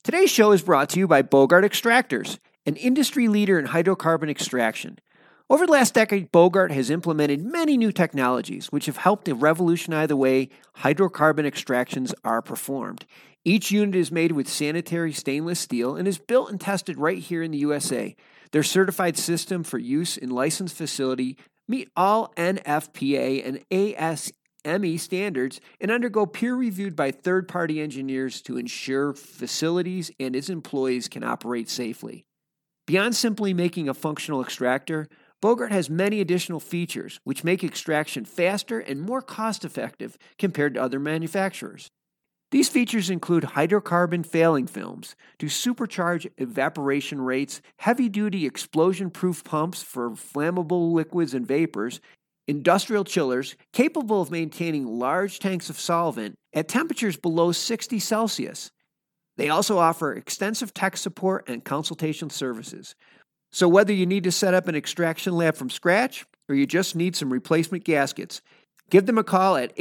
Today's show is brought to you by Bogart Extractors, an industry leader in hydrocarbon extraction. Over the last decade, Bogart has implemented many new technologies which have helped to revolutionize the way hydrocarbon extractions are performed. Each unit is made with sanitary stainless steel and is built and tested right here in the USA. Their certified system for use in licensed facility meet all NFPA and ASME standards and undergo peer reviewed by third-party engineers to ensure facilities and its employees can operate safely. Beyond simply making a functional extractor, Bogart has many additional features which make extraction faster and more cost-effective compared to other manufacturers. These features include hydrocarbon failing films to supercharge evaporation rates, heavy-duty explosion-proof pumps for flammable liquids and vapors, industrial chillers capable of maintaining large tanks of solvent at temperatures below 60 Celsius. They also offer extensive tech support and consultation services. So whether you need to set up an extraction lab from scratch or you just need some replacement gaskets, give them a call at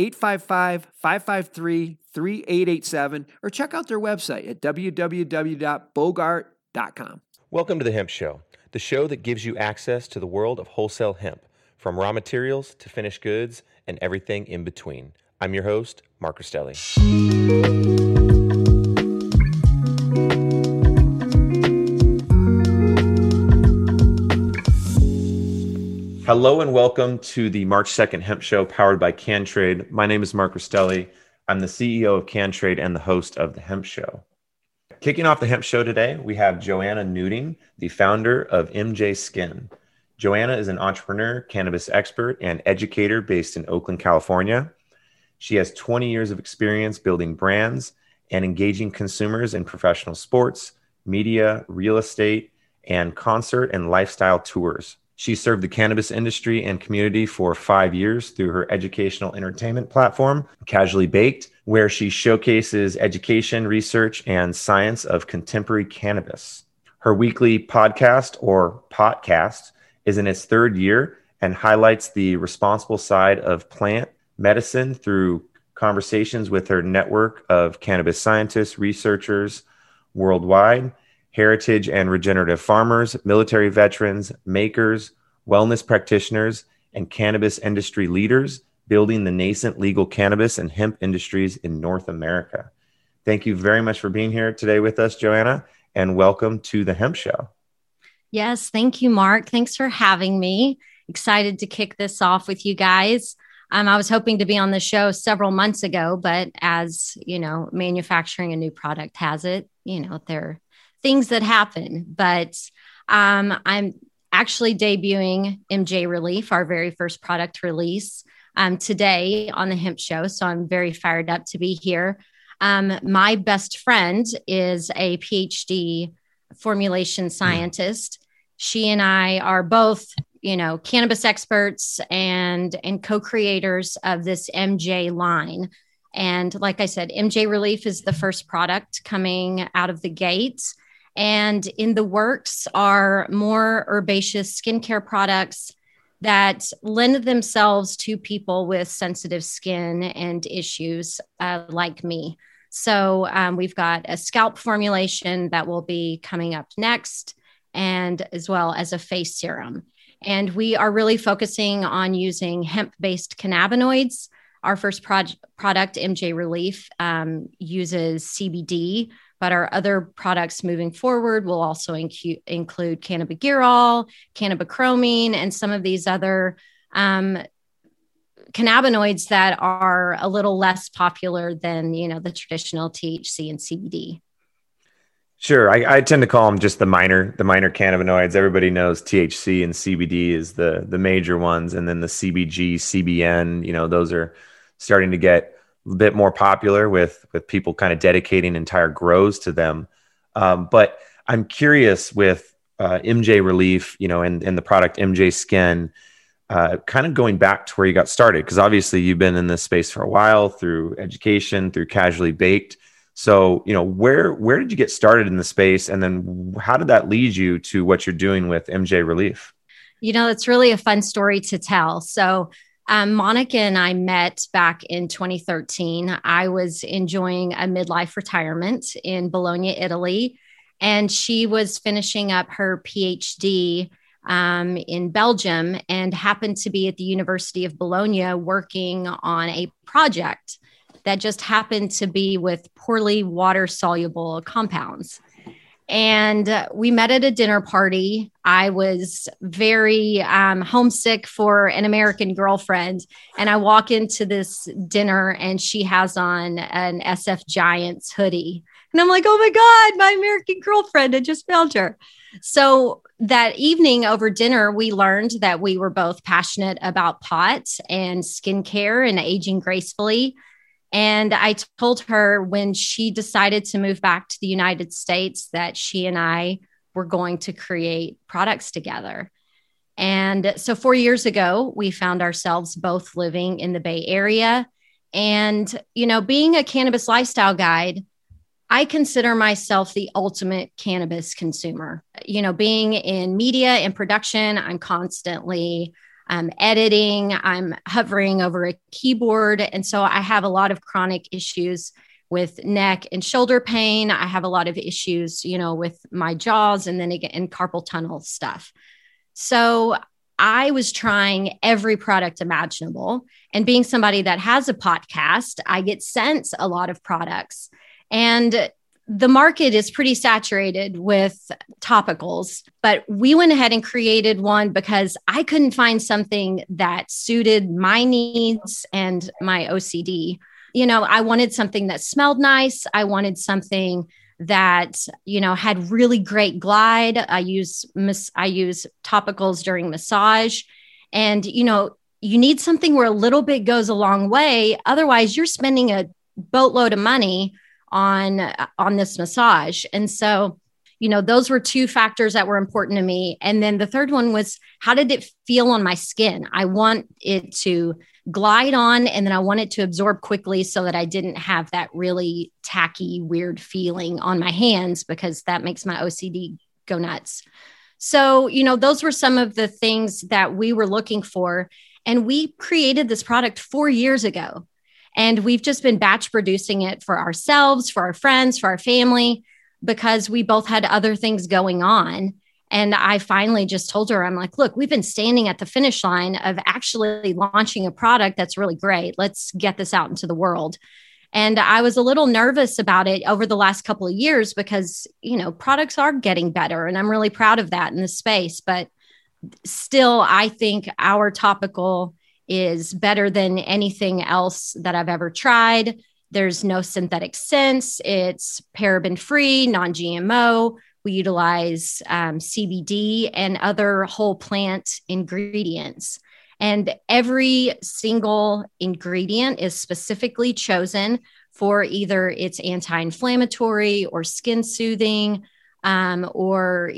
855-553-3887 or check out their website at www.bogart.com. Welcome to The Hemp Show, the show that gives you access to the world of wholesale hemp, from raw materials to finished goods and everything in between. I'm your host, Mark Rastelli. Hello and welcome to the March 2nd Hemp Show powered by CanTrade. My name is Mark Rastelli. I'm the CEO of CanTrade and the host of The Hemp Show. Kicking off The Hemp Show today, we have Joanna Newting, the founder of MJ Skin. Joanna is an entrepreneur, cannabis expert, and educator based in Oakland, California. She has 20 years of experience building brands and engaging consumers in professional sports, media, real estate, and concert and lifestyle tours. She served the cannabis industry and community for 5 years through her educational entertainment platform, Casually Baked, where she showcases education, research, and science of contemporary cannabis. Her weekly podcast, or Potcast, is in its third year and highlights the responsible side of plant medicine through conversations with her network of cannabis scientists, researchers worldwide, heritage and regenerative farmers, military veterans, makers, wellness practitioners, and cannabis industry leaders building the nascent legal cannabis and hemp industries in North America. Thank you very much for being here today with us, Joanna, and welcome to The Hemp Show. Yes, thank you, Mark. Thanks for having me. Excited to kick this off with you guys. I was hoping to be on the show several months ago, but as you know, manufacturing a new product has it, there are things that happen. But I'm actually debuting MJ Relief, our very first product release, today on The Hemp Show. So I'm very fired up to be here. My best friend is a PhD formulation scientist. She and I are both, cannabis experts and co-creators of this MJ line. And like I said, MJ Relief is the first product coming out of the gates. And in the works are more herbaceous skincare products that lend themselves to people with sensitive skin and issues like me. So we've got a scalp formulation that will be coming up next, and as well as a face serum. And we are really focusing on using hemp-based cannabinoids. Our first product, MJ Relief, uses CBD, but our other products moving forward will also include cannabigerol, cannabichromene, and some of these other cannabinoids that are a little less popular than, the traditional THC and CBD. Sure. I tend to call them just the minor cannabinoids. Everybody knows THC and CBD is the major ones. And then the CBG, CBN, those are starting to get a bit more popular with people kind of dedicating entire grows to them. But I'm curious with MJ Relief, and the product MJ Skin, kind of going back to where you got started, because obviously you've been in this space for a while through education, through Casually Baked. So, where did you get started in the space? And then how did that lead you to what you're doing with MJ Relief? It's really a fun story to tell. So Monica and I met back in 2013. I was enjoying a midlife retirement in Bologna, Italy, and she was finishing up her PhD in Belgium and happened to be at the University of Bologna working on a project that just happened to be with poorly water soluble compounds. And we met at a dinner party. I was very homesick for an American girlfriend. And I walk into this dinner and she has on an SF Giants hoodie. And I'm like, oh my God, my American girlfriend, I just found her. So that evening over dinner, we learned that we were both passionate about pot and skincare and aging gracefully. And I told her when she decided to move back to the United States that she and I were going to create products together. And so 4 years ago, we found ourselves both living in the Bay Area. And, being a cannabis lifestyle guide, I consider myself the ultimate cannabis consumer. Being in media and production, I'm constantly editing, I'm hovering over a keyboard. And so I have a lot of chronic issues with neck and shoulder pain. I have a lot of issues, with my jaws and then again, carpal tunnel stuff. So I was trying every product imaginable. And being somebody that has a podcast, I get sent a lot of products. And the market is pretty saturated with topicals, but we went ahead and created one because I couldn't find something that suited my needs and my OCD. I wanted something that smelled nice. I wanted something that, had really great glide. I use topicals during massage. And, you need something where a little bit goes a long way. Otherwise, you're spending a boatload of money on this massage. And so, those were two factors that were important to me. And then the third one was, how did it feel on my skin? I want it to glide on, and then I want it to absorb quickly so that I didn't have that really tacky, weird feeling on my hands, because that makes my OCD go nuts. So, those were some of the things that we were looking for. And we created this product 4 years ago. And we've just been batch producing it for ourselves, for our friends, for our family, because we both had other things going on. And I finally just told her, I'm like, look, we've been standing at the finish line of actually launching a product that's really great. Let's get this out into the world. And I was a little nervous about it over the last couple of years because, products are getting better. And I'm really proud of that in this space. But still, I think our topical is better than anything else that I've ever tried. There's no synthetic scents. It's paraben free, non-GMO. We utilize CBD and other whole plant ingredients. And every single ingredient is specifically chosen for either its anti-inflammatory or skin soothing or,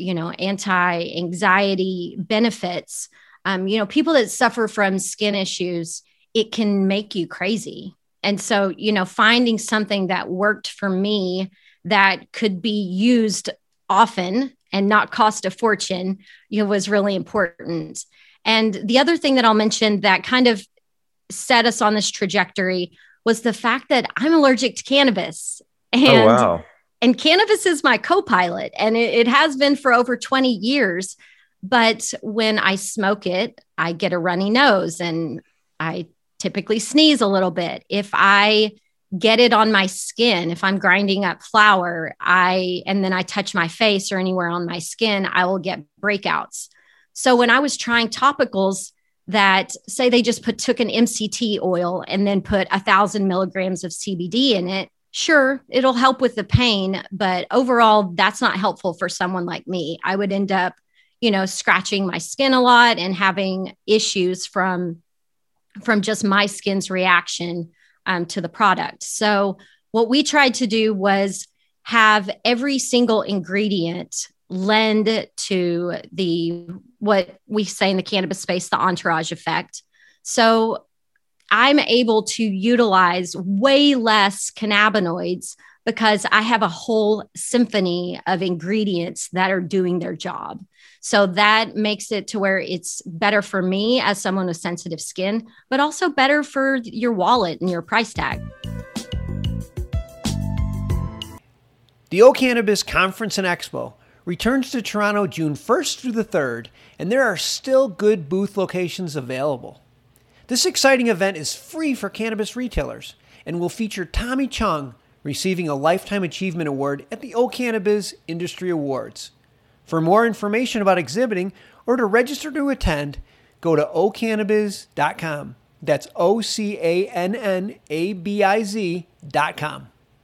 anti-anxiety benefits. People that suffer from skin issues, it can make you crazy. And so, finding something that worked for me that could be used often and not cost a fortune, was really important. And the other thing that I'll mention that kind of set us on this trajectory was the fact that I'm allergic to cannabis. And, wow. And cannabis is my co-pilot, and it has been for over 20 years. But when I smoke it, I get a runny nose and I typically sneeze a little bit. If I get it on my skin, if I'm grinding up flour, and then I touch my face or anywhere on my skin, I will get breakouts. So when I was trying topicals that say they just took an MCT oil and then put 1,000 milligrams of CBD in it, sure, it'll help with the pain, but overall, that's not helpful for someone like me. I would end up scratching my skin a lot and having issues from just my skin's reaction to the product. So what we tried to do was have every single ingredient lend to what we say in the cannabis space, the entourage effect. So I'm able to utilize way less cannabinoids because I have a whole symphony of ingredients that are doing their job. So that makes it to where it's better for me as someone with sensitive skin, but also better for your wallet and your price tag. The O Cannabis Conference and Expo returns to Toronto June 1st through the 3rd, and there are still good booth locations available. This exciting event is free for cannabis retailers and will feature Tommy Chung receiving a Lifetime Achievement Award at the O Cannabis Industry Awards. For more information about exhibiting or to register to attend, go to ocannabis.com. That's OCANNABIZ.com.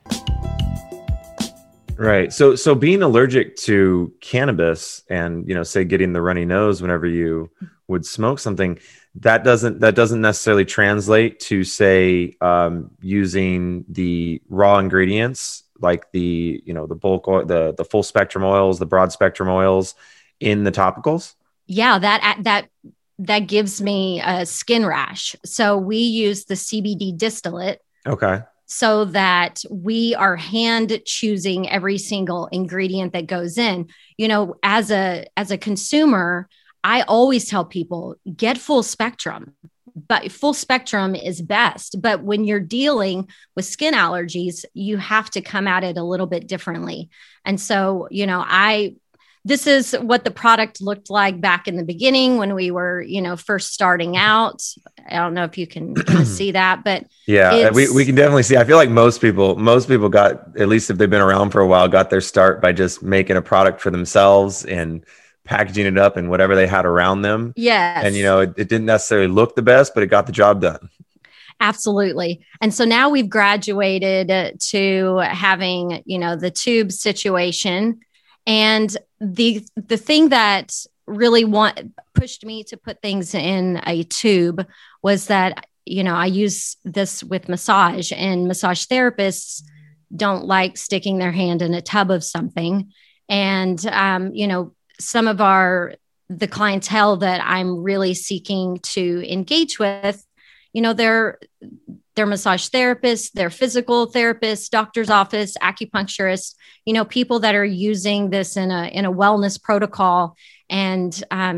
Right. So being allergic to cannabis and, say getting the runny nose whenever you would smoke something, that doesn't necessarily translate to, say, using the raw ingredients like the bulk oil, the full spectrum oils, the broad spectrum oils in the topicals. Yeah, that gives me a skin rash. So we use the CBD distillate. Okay. So that we are hand choosing every single ingredient that goes in. As a consumer, I always tell people, get full spectrum, but full spectrum is best. But when you're dealing with skin allergies, you have to come at it a little bit differently. And so, this is what the product looked like back in the beginning when we were, first starting out. I don't know if you can kind of see that, but yeah, we can definitely see. I feel like most people got, at least if they've been around for a while, got their start by just making a product for themselves and packaging it up and whatever they had around them. Yes. And, it didn't necessarily look the best, but it got the job done. Absolutely. And so now we've graduated to having, the tube situation. And the thing that really pushed me to put things in a tube was that, I use this with massage, and massage therapists don't like sticking their hand in a tub of something. And, some of the clientele that I'm really seeking to engage with, they're massage therapists, they're physical therapists, doctor's office, acupuncturists, people that are using this in a wellness protocol. And,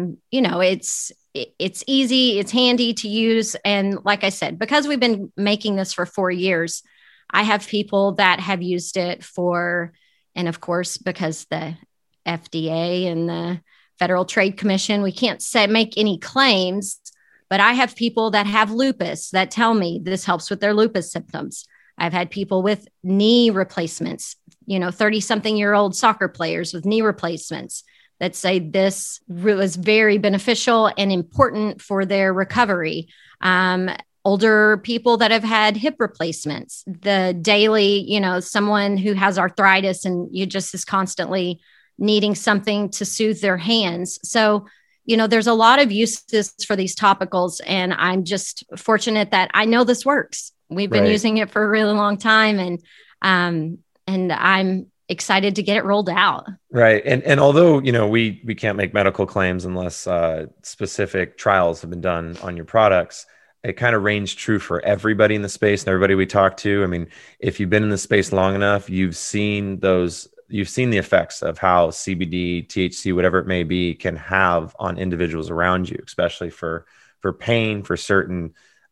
it's easy, it's handy to use. And like I said, because we've been making this for 4 years, I have people that have used it and of course, because the FDA and the Federal Trade Commission, we can't make any claims. But I have people that have lupus that tell me this helps with their lupus symptoms. I've had people with knee replacements, 30-something-year-old soccer players with knee replacements that say this was very beneficial and important for their recovery. Older people that have had hip replacements, the daily, someone who has arthritis and you just is constantly needing something to soothe their hands. So there's a lot of uses for these topicals, and I'm just fortunate that I know this works. We've been using it for a really long time, and I'm excited to get it rolled out. Right. And although, we can't make medical claims unless specific trials have been done on your products, it kind of reigns true for everybody in the space and everybody we talk to. I mean, if you've been in the space long enough, you've seen the effects of how CBD, THC, whatever it may be, can have on individuals around you, especially for pain, for certain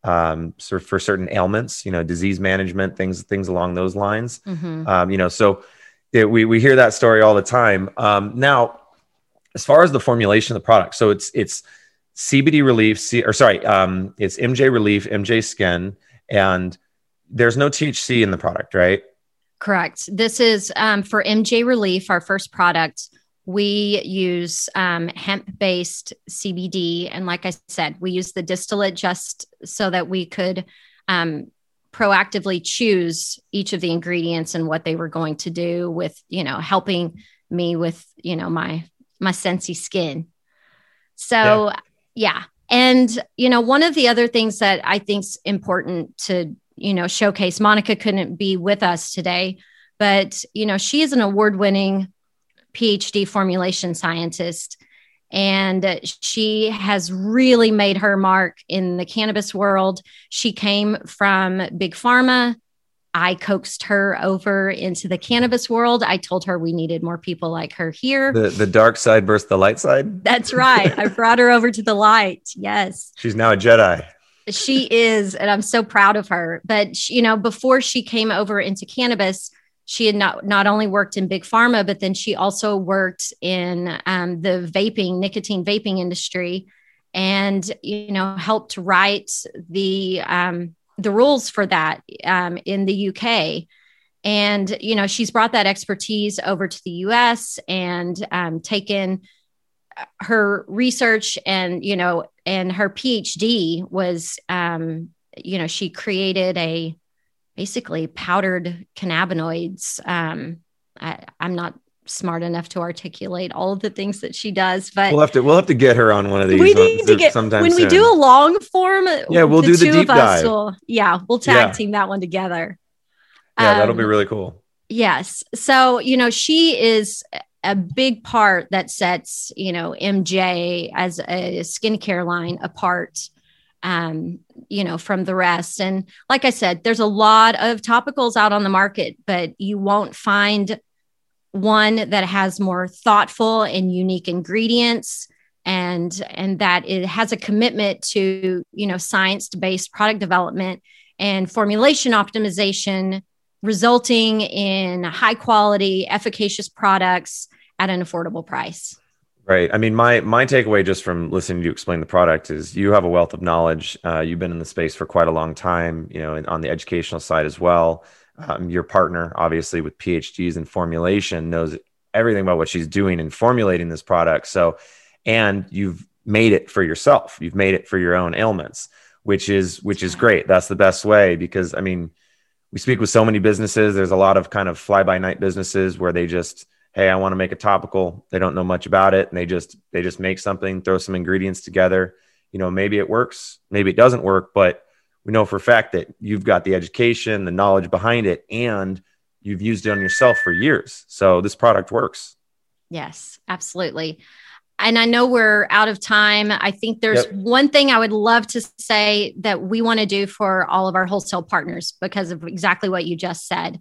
ailments, disease management, things along those lines. Mm-hmm. We hear that story all the time. Now, as far as the formulation of the product, so it's CBD relief, it's MJ relief, MJ skin, and there's no THC in the product, right? Correct. This is for MJ Relief, our first product. We use hemp-based CBD. And like I said, we use the distillate just so that we could proactively choose each of the ingredients and what they were going to do with, helping me with, my sensy skin. So, yeah. And, one of the other things that I think is important to showcase. Monica couldn't be with us today, but, she is an award-winning PhD formulation scientist, and she has really made her mark in the cannabis world. She came from Big Pharma. I coaxed her over into the cannabis world. I told her we needed more people like her here. The dark side versus the light side. That's right. I brought her over to the light. Yes. She's now a Jedi. She is. And I'm so proud of her. But, before she came over into cannabis, she had not only worked in big pharma, but then she also worked in the nicotine vaping industry and, helped write the rules for that in the UK. And, she's brought that expertise over to the US and taken her research and, and her PhD was, she created basically powdered cannabinoids. I'm not smart enough to articulate all of the things that she does, but we'll have to get her on one of these. We need to get sometime when soon. We do a long form. Yeah, we'll do the deep dive. We'll tag team that one together. Yeah, that'll be really cool. Yes. So, she is a big part that sets, MJ as a skincare line apart, from the rest. And like I said, there's a lot of topicals out on the market, but you won't find one that has more thoughtful and unique ingredients and that it has a commitment to, science-based product development and formulation optimization, resulting in high quality, efficacious products at an affordable price. Right. I mean, my takeaway just from listening to you explain the product is you have a wealth of knowledge. You've been in the space for quite a long time, on the educational side as well. Your partner, obviously, with PhDs in formulation, knows everything about what she's doing in formulating this product. So, and you've made it for yourself. You've made it for your own ailments, which is great. That's the best way because, I mean, we speak with so many businesses. There's a lot of kind of fly-by-night businesses where they just, hey, I want to make a topical. They don't know much about it. And they just make something, throw some ingredients together. Maybe it works, maybe it doesn't work, but we know for a fact that you've got the education, the knowledge behind it, and you've used it on yourself for years. So this product works. Yes, absolutely. And I know we're out of time. I think there's one thing I would love to say that we want to do for all of our wholesale partners because of exactly what you just said.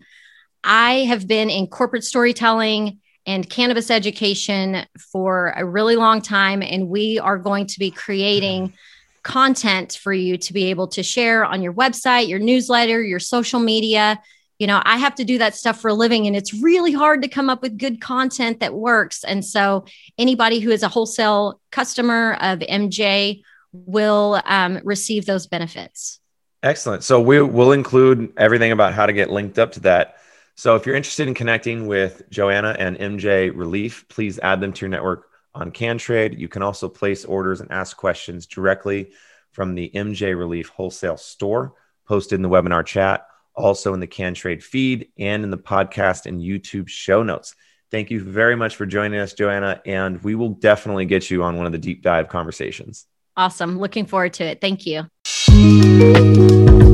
I have been in corporate storytelling and cannabis education for a really long time, and we are going to be creating content for you to be able to share on your website, your newsletter, your social media. I have to do that stuff for a living, and it's really hard to come up with good content that works. And so anybody who is a wholesale customer of MJ will receive those benefits. Excellent. So we'll include everything about how to get linked up to that. So if you're interested in connecting with Joanna and MJ Relief, please add them to your network on CanTrade. You can also place orders and ask questions directly from the MJ Relief wholesale store, posted in the webinar chat, also in the CanTrade feed and in the podcast and YouTube show notes. Thank you very much for joining us, Joanna, and we will definitely get you on one of the deep dive conversations. Awesome. Looking forward to it. Thank you.